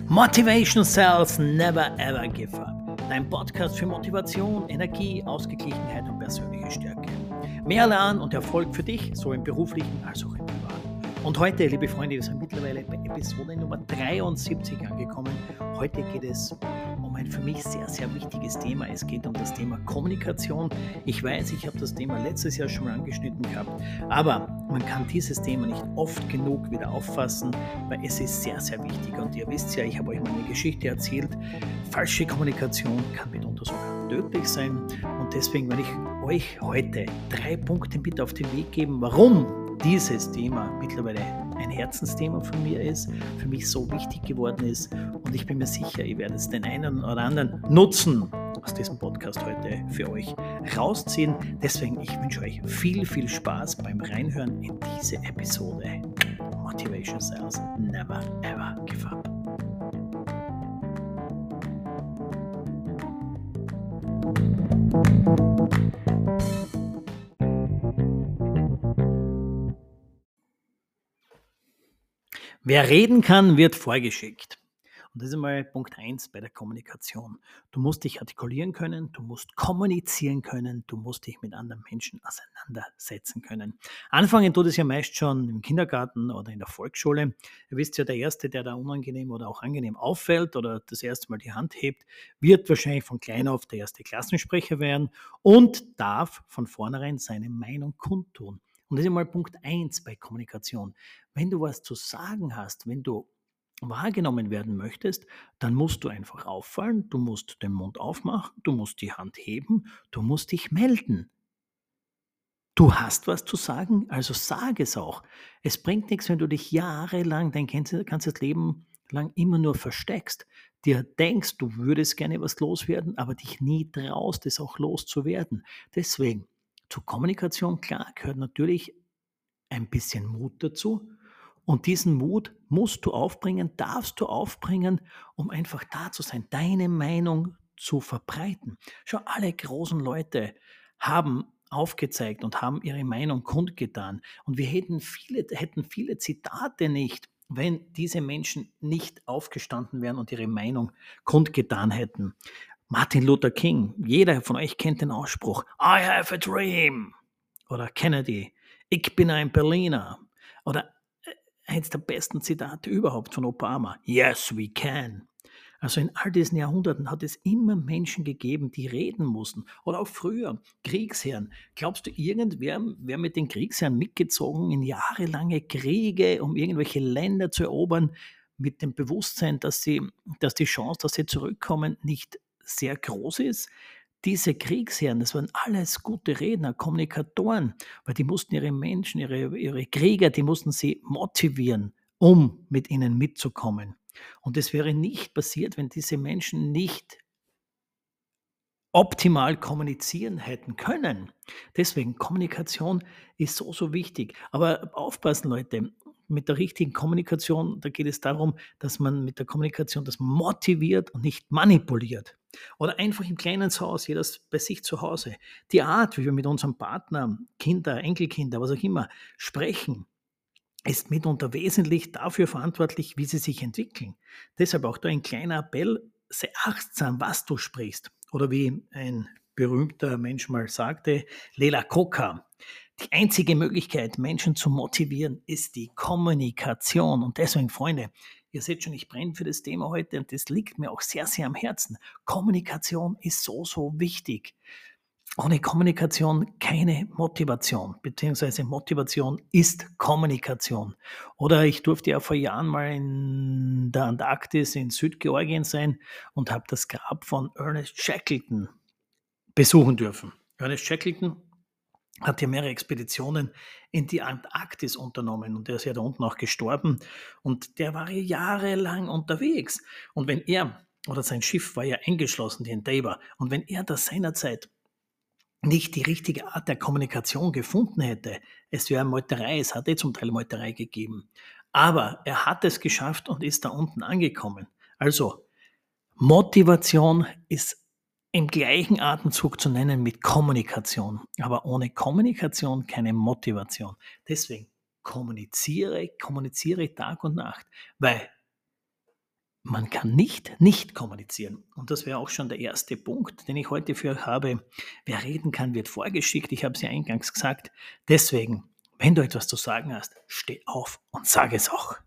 Motivation Cells Never Ever Give Up. Dein Podcast für Motivation, Energie, Ausgeglichenheit und persönliche Stärke. Mehr Lernen und Erfolg für dich, so im beruflichen als auch im privaten. Und heute, liebe Freunde, wir sind mittlerweile bei Episode Nummer 73 angekommen. Heute geht es um ein für mich sehr, sehr wichtiges Thema. Es geht um das Thema Kommunikation. Ich weiß, ich habe das Thema letztes Jahr schon mal angeschnitten gehabt, aber man kann dieses Thema nicht oft genug wieder auffassen, weil es ist sehr, sehr wichtig. Und ihr wisst ja, ich habe euch meine Geschichte erzählt. Falsche Kommunikation kann mitunter sogar tödlich sein. Und deswegen werde ich euch heute 3 Punkte mit auf den Weg geben, warum dieses Thema mittlerweile ein Herzensthema von mir ist, für mich so wichtig geworden ist, und ich bin mir sicher, ihr werdet es den einen oder anderen Nutzen aus diesem Podcast heute für euch rausziehen. Deswegen, ich wünsche euch viel, viel Spaß beim Reinhören in diese Episode. Motivation Cells Never Ever Give Up. Wer reden kann, wird vorgeschickt. Und das ist mal Punkt 1 bei der Kommunikation. Du musst dich artikulieren können, du musst kommunizieren können, du musst dich mit anderen Menschen auseinandersetzen können. Anfangen tut es ja meist schon im Kindergarten oder in der Volksschule. Ihr wisst ja, der Erste, der da unangenehm oder auch angenehm auffällt oder das erste Mal die Hand hebt, wird wahrscheinlich von klein auf der erste Klassensprecher werden und darf von vornherein seine Meinung kundtun. Und das ist mal Punkt 1 bei Kommunikation. Wenn du was zu sagen hast, wenn du wahrgenommen werden möchtest, dann musst du einfach auffallen, du musst den Mund aufmachen, du musst die Hand heben, du musst dich melden. Du hast was zu sagen, also sag es auch. Es bringt nichts, wenn du dich jahrelang, dein ganzes Leben lang immer nur versteckst, dir denkst, du würdest gerne was loswerden, aber dich nie traust, es auch loszuwerden. Deswegen, zur Kommunikation, klar, gehört natürlich ein bisschen Mut dazu. Und diesen Mut musst du aufbringen, darfst du aufbringen, um einfach da zu sein, deine Meinung zu verbreiten. Schau, alle großen Leute haben aufgezeigt und haben ihre Meinung kundgetan. Und wir hätten viele Zitate nicht, wenn diese Menschen nicht aufgestanden wären und ihre Meinung kundgetan hätten. Martin Luther King, jeder von euch kennt den Ausspruch, I have a dream. Oder Kennedy, ich bin ein Berliner. Oder eins der besten Zitate überhaupt von Obama, Yes, we can. Also in all diesen Jahrhunderten hat es immer Menschen gegeben, die reden mussten. Oder auch früher, Kriegsherren. Glaubst du, irgendwer wäre mit den Kriegsherren mitgezogen in jahrelange Kriege, um irgendwelche Länder zu erobern, mit dem Bewusstsein, dass die Chance, dass sie zurückkommen, nicht sehr groß ist? Diese Kriegsherren, das waren alles gute Redner, Kommunikatoren, weil die mussten ihre Menschen, ihre Krieger, die mussten sie motivieren, um mit ihnen mitzukommen. Und es wäre nicht passiert, wenn diese Menschen nicht optimal kommunizieren hätten können. Deswegen, Kommunikation ist so, so wichtig. Aber aufpassen, Leute, mit der richtigen Kommunikation, da geht es darum, dass man mit der Kommunikation das motiviert und nicht manipuliert. Oder einfach im kleinen Haus, jeder bei sich zu Hause. Die Art, wie wir mit unserem Partner, Kinder, Enkelkinder, was auch immer, sprechen, ist mitunter wesentlich dafür verantwortlich, wie sie sich entwickeln. Deshalb auch da ein kleiner Appell, sei achtsam, was du sprichst. Oder wie ein berühmter Mensch mal sagte, Lela Koka, die einzige Möglichkeit, Menschen zu motivieren, ist die Kommunikation. Und deswegen, Freunde, ihr seht schon, ich brenne für das Thema heute und das liegt mir auch sehr, sehr am Herzen. Kommunikation ist so, so wichtig. Ohne Kommunikation keine Motivation, beziehungsweise Motivation ist Kommunikation. Oder ich durfte ja vor Jahren mal in der Antarktis in Südgeorgien sein und habe das Grab von Ernest Shackleton besuchen dürfen. Ernest Shackleton hat ja mehrere Expeditionen in die Antarktis unternommen und der ist ja da unten auch gestorben und der war ja jahrelang unterwegs. Und wenn er, oder sein Schiff war ja eingeschlossen, die Endeavour, und wenn er das seinerzeit nicht die richtige Art der Kommunikation gefunden hätte, es wäre Meuterei, es hat zum Teil Meuterei gegeben. Aber er hat es geschafft und ist da unten angekommen. Also, Motivation ist im gleichen Atemzug zu nennen mit Kommunikation. Aber ohne Kommunikation keine Motivation. Deswegen kommuniziere Tag und Nacht. Weil Man kann nicht kommunizieren. Und das wäre auch schon der erste Punkt, den ich heute für euch habe. Wer reden kann, wird vorgeschickt. Ich habe es ja eingangs gesagt. Deswegen, wenn du etwas zu sagen hast, steh auf und sag es auch.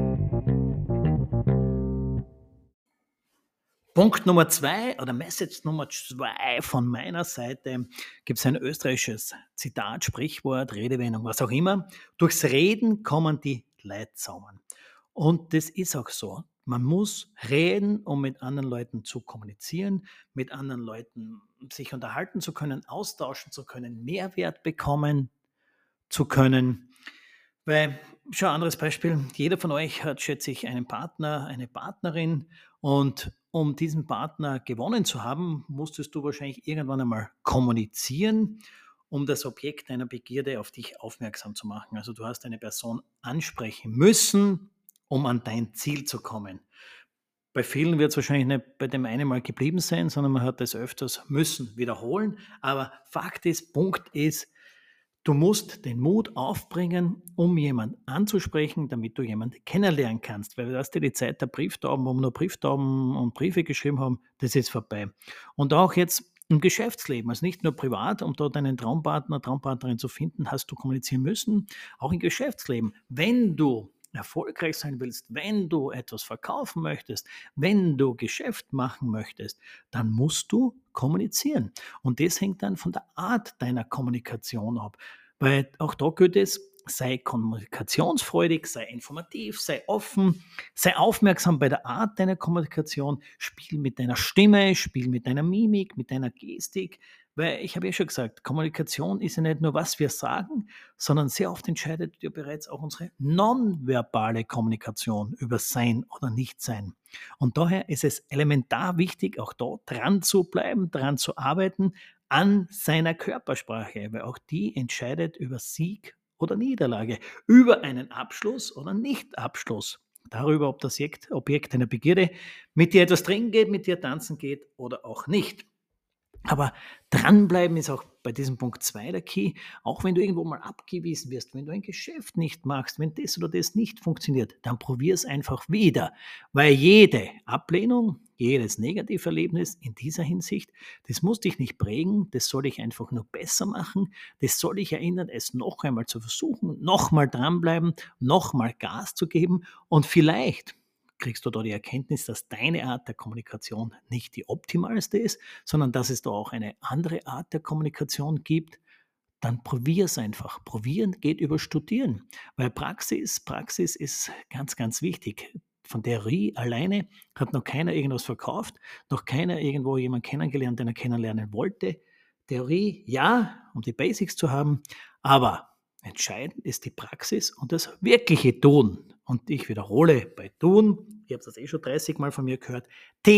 Punkt Nummer 2 oder Message Nummer 2 von meiner Seite gibt es ein österreichisches Zitat, Sprichwort, Redewendung, was auch immer. Durchs Reden kommen die Leute zusammen. Und das ist auch so. Man muss reden, um mit anderen Leuten zu kommunizieren, mit anderen Leuten sich unterhalten zu können, austauschen zu können, Mehrwert bekommen zu können. Weil, schau, anderes Beispiel, jeder von euch hat, schätze ich, einen Partner, eine Partnerin und um diesen Partner gewonnen zu haben, musstest du wahrscheinlich irgendwann einmal kommunizieren, um das Objekt deiner Begierde auf dich aufmerksam zu machen. Also du hast eine Person ansprechen müssen, um an dein Ziel zu kommen. Bei vielen wird es wahrscheinlich nicht bei dem einen Mal geblieben sein, sondern man hat das öfters müssen wiederholen. Aber Fakt ist, Punkt ist, du musst den Mut aufbringen, um jemanden anzusprechen, damit du jemanden kennenlernen kannst. Weil weißt du, die Zeit der Brieftauben, wo wir nur Brieftauben und Briefe geschrieben haben, das ist vorbei. Und auch jetzt im Geschäftsleben, also nicht nur privat, um dort einen Traumpartner, Traumpartnerin zu finden, hast du kommunizieren müssen, auch im Geschäftsleben. Wenn du erfolgreich sein willst, wenn du etwas verkaufen möchtest, wenn du Geschäft machen möchtest, dann musst du kommunizieren. Und das hängt dann von der Art deiner Kommunikation ab. Weil auch da gilt es, sei kommunikationsfreudig, sei informativ, sei offen, sei aufmerksam bei der Art deiner Kommunikation, spiel mit deiner Stimme, spiel mit deiner Mimik, mit deiner Gestik. Weil ich habe ja schon gesagt, Kommunikation ist ja nicht nur, was wir sagen, sondern sehr oft entscheidet ja bereits auch unsere nonverbale Kommunikation über Sein oder Nichtsein. Und daher ist es elementar wichtig, auch da dran zu bleiben, dran zu arbeiten, an seiner Körpersprache, weil auch die entscheidet über Sieg oder Niederlage, über einen Abschluss oder Nicht-Abschluss, darüber, ob das Objekt einer Begierde mit dir etwas trinken geht, mit dir tanzen geht oder auch nicht. Aber dranbleiben ist auch bei diesem Punkt 2 der Key. Auch wenn du irgendwo mal abgewiesen wirst, wenn du ein Geschäft nicht machst, wenn das oder das nicht funktioniert, dann probier es einfach wieder. Weil jede Ablehnung, jedes Negativerlebnis in dieser Hinsicht, das muss dich nicht prägen, das soll dich einfach nur besser machen, das soll dich erinnern, es noch einmal zu versuchen, noch mal dranbleiben, noch mal Gas zu geben und vielleicht kriegst du da die Erkenntnis, dass deine Art der Kommunikation nicht die optimalste ist, sondern dass es da auch eine andere Art der Kommunikation gibt, dann probier es einfach. Probieren geht über Studieren, weil Praxis ist ganz, ganz wichtig. Von Theorie alleine hat noch keiner irgendwas verkauft, noch keiner irgendwo jemanden kennengelernt, den er kennenlernen wollte. Theorie, ja, um die Basics zu haben, aber entscheidend ist die Praxis und das wirkliche Tun. Und ich wiederhole bei Tun, ihr habt das eh schon 30 Mal von mir gehört,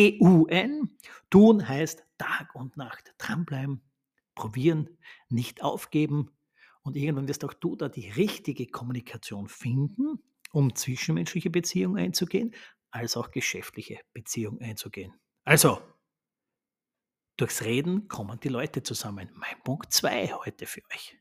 T-U-N. Tun heißt Tag und Nacht dranbleiben, probieren, nicht aufgeben. Und irgendwann wirst auch du da die richtige Kommunikation finden, um zwischenmenschliche Beziehungen einzugehen, als auch geschäftliche Beziehungen einzugehen. Also, durchs Reden kommen die Leute zusammen. Mein Punkt 2 heute für euch.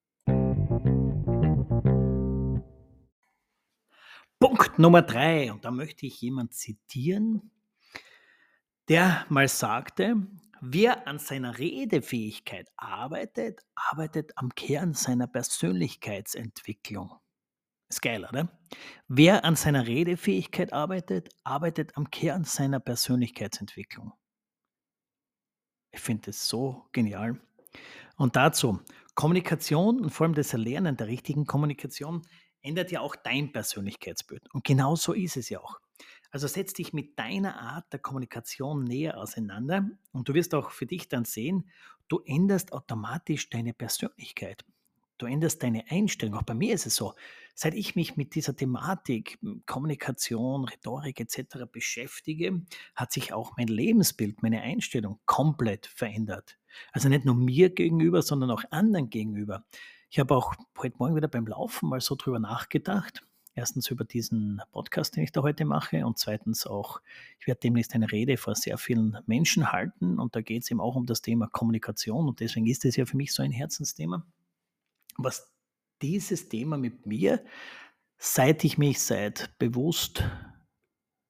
Punkt Nummer 3, und da möchte ich jemand zitieren, der mal sagte: „Wer an seiner Redefähigkeit arbeitet, arbeitet am Kern seiner Persönlichkeitsentwicklung.“ Ist geil, oder? Wer an seiner Redefähigkeit arbeitet, arbeitet am Kern seiner Persönlichkeitsentwicklung. Ich finde das so genial. Und dazu, Kommunikation und vor allem das Erlernen der richtigen Kommunikation ändert ja auch dein Persönlichkeitsbild. Und genau so ist es ja auch. Also setz dich mit deiner Art der Kommunikation näher auseinander und du wirst auch für dich dann sehen, du änderst automatisch deine Persönlichkeit. Du änderst deine Einstellung. Auch bei mir ist es so, seit ich mich mit dieser Thematik, Kommunikation, Rhetorik etc. beschäftige, hat sich auch mein Lebensbild, meine Einstellung komplett verändert. Also nicht nur mir gegenüber, sondern auch anderen gegenüber. Ich habe auch heute Morgen wieder beim Laufen mal so drüber nachgedacht. Erstens über diesen Podcast, den ich da heute mache, und zweitens auch, ich werde demnächst eine Rede vor sehr vielen Menschen halten und da geht es eben auch um das Thema Kommunikation und deswegen ist es ja für mich so ein Herzensthema. Was dieses Thema mit mir, seit ich mich seit bewusst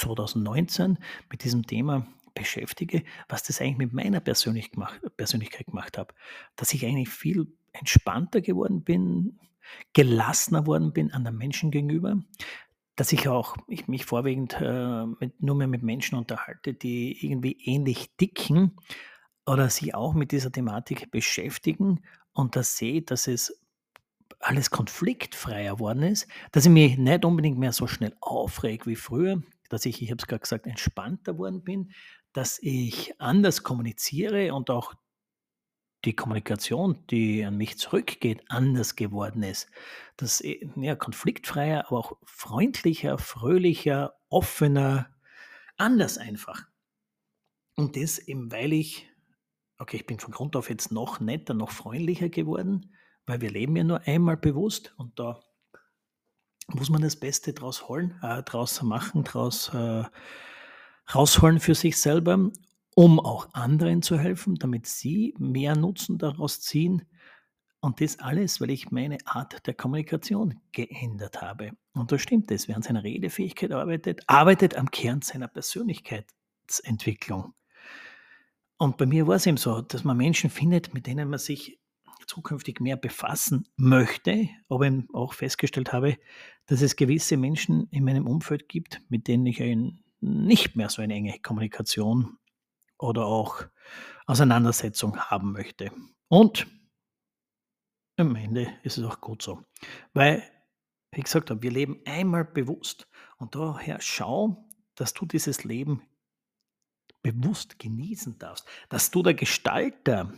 2019 mit diesem Thema beschäftige, was das eigentlich mit meiner Persönlichkeit gemacht hat. Dass ich eigentlich viel entspannter geworden bin, gelassener worden bin anderen Menschen gegenüber, dass ich mich vorwiegend, nur mehr mit Menschen unterhalte, die irgendwie ähnlich ticken oder sich auch mit dieser Thematik beschäftigen und da sehe, dass es alles konfliktfreier worden ist, dass ich mich nicht unbedingt mehr so schnell aufrege wie früher, dass ich habe es gerade gesagt, entspannter worden bin, dass ich anders kommuniziere und auch die Kommunikation, die an mich zurückgeht, anders geworden ist. Dass, ja, konfliktfreier, aber auch freundlicher, fröhlicher, offener, anders einfach. Und das eben, weil ich bin von Grund auf jetzt noch netter, noch freundlicher geworden, weil wir leben ja nur einmal bewusst und da muss man das Beste draus machen, rausholen für sich selber, um auch anderen zu helfen, damit sie mehr Nutzen daraus ziehen. Und das alles, weil ich meine Art der Kommunikation geändert habe. Und da stimmt es, wer an seiner Redefähigkeit arbeitet am Kern seiner Persönlichkeitsentwicklung. Und bei mir war es eben so, dass man Menschen findet, mit denen man sich zukünftig mehr befassen möchte, aber eben auch festgestellt habe, dass es gewisse Menschen in meinem Umfeld gibt, mit denen ich nicht mehr so eine enge Kommunikation oder auch Auseinandersetzung haben möchte. Und am Ende ist es auch gut so, weil, wie ich gesagt habe, wir leben einmal bewusst und daher schau, dass du dieses Leben bewusst genießen darfst, dass du der Gestalter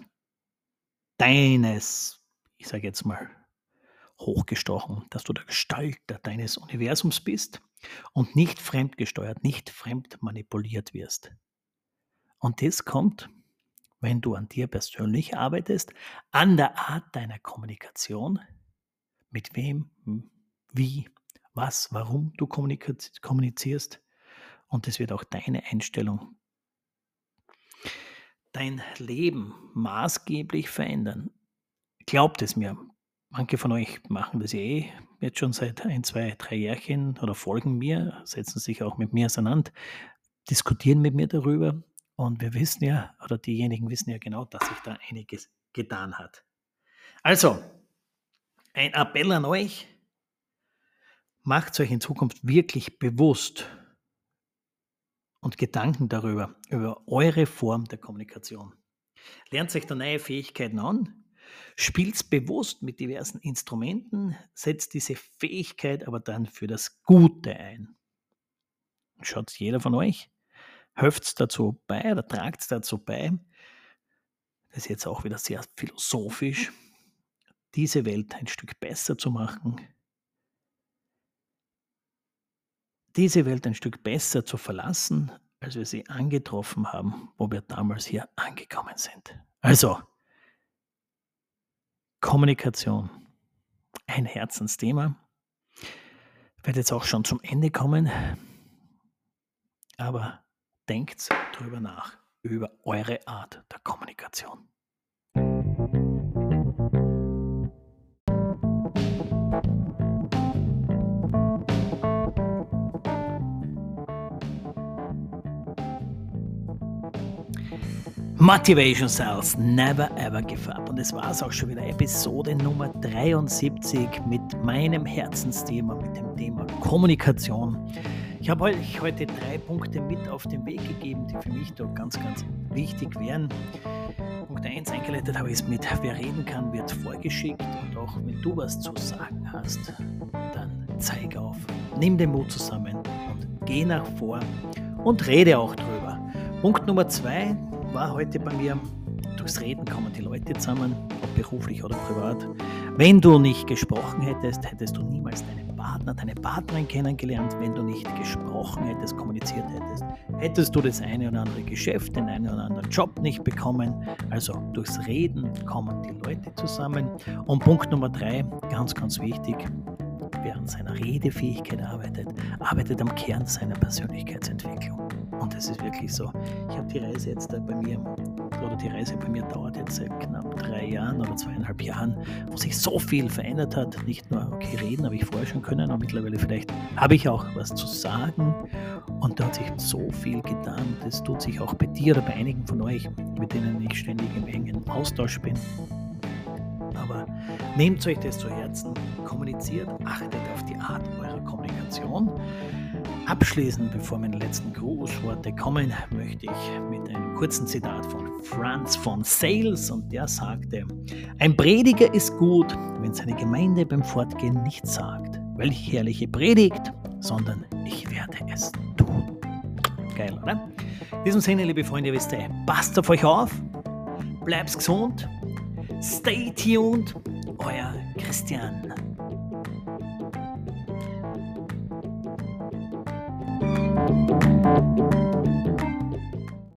deines, ich sage jetzt mal hochgestochen, dass du der Gestalter deines Universums bist und nicht fremdgesteuert, nicht fremd manipuliert wirst. Und das kommt, wenn du an dir persönlich arbeitest, an der Art deiner Kommunikation, mit wem, wie, was, warum du kommunizierst. Und das wird auch deine Einstellung, dein Leben maßgeblich verändern. Glaubt es mir, manche von euch machen das jetzt schon seit 1, 2, 3 Jährchen oder folgen mir, setzen sich auch mit mir auseinander, diskutieren mit mir darüber und wir wissen ja, oder diejenigen wissen ja genau, dass sich da einiges getan hat. Also, ein Appell an euch, macht euch in Zukunft wirklich bewusst und Gedanken darüber, über eure Form der Kommunikation. Lernt euch da neue Fähigkeiten an, spielt bewusst mit diversen Instrumenten, setzt diese Fähigkeit aber dann für das Gute ein. Schaut jeder von euch, helft dazu bei oder tragt dazu bei, das ist jetzt auch wieder sehr philosophisch, diese Welt ein Stück besser zu machen, diese Welt ein Stück besser zu verlassen, als wir sie angetroffen haben, wo wir damals hier angekommen sind. Also, Kommunikation, ein Herzensthema. Ich werde jetzt auch schon zum Ende kommen, aber denkt drüber nach, über eure Art der Kommunikation. Motivation Cells, never ever give up. Und das war es auch schon wieder, Episode Nummer 73 mit meinem Herzensthema, mit dem Thema Kommunikation. Ich habe euch heute 3 Punkte mit auf den Weg gegeben, die für mich da ganz, ganz wichtig wären. Punkt 1 eingeleitet habe ich es mit, wer reden kann, wird vorgeschickt. Und auch wenn du was zu sagen hast, dann zeig auf, nimm den Mut zusammen und geh nach vor und rede auch drüber. Punkt Nummer 2 war heute bei mir, durchs Reden kommen die Leute zusammen, ob beruflich oder privat. Wenn du nicht gesprochen hättest, hättest du niemals deinen Partner, deine Partnerin kennengelernt. Wenn du nicht gesprochen hättest, kommuniziert hättest, hättest du das eine oder andere Geschäft, den einen oder anderen Job nicht bekommen. Also durchs Reden kommen die Leute zusammen. Und Punkt Nummer 3, ganz, ganz wichtig, wer an seiner Redefähigkeit arbeitet am Kern seiner Persönlichkeitsentwicklung. Und das ist wirklich so. Ich habe die Reise bei mir dauert jetzt seit knapp 3 Jahren oder 2,5 Jahren, wo sich so viel verändert hat. Nicht nur, reden habe ich vorher schon können, aber mittlerweile vielleicht habe ich auch was zu sagen. Und da hat sich so viel getan. Das tut sich auch bei dir oder bei einigen von euch, mit denen ich ständig im engen Austausch bin. Aber nehmt euch das zu Herzen, kommuniziert, achtet auf die Art eurer Kommunikation. Abschließend, bevor meine letzten Grußworte kommen, möchte ich mit einem kurzen Zitat von Franz von Sales, und der sagte: Ein Prediger ist gut, wenn seine Gemeinde beim Fortgehen nicht sagt, welch herrliche Predigt, sondern ich werde es tun. Geil, oder? In diesem Sinne, liebe Freunde, ihr wisst, passt auf euch auf, bleibt gesund, stay tuned, euer Christian.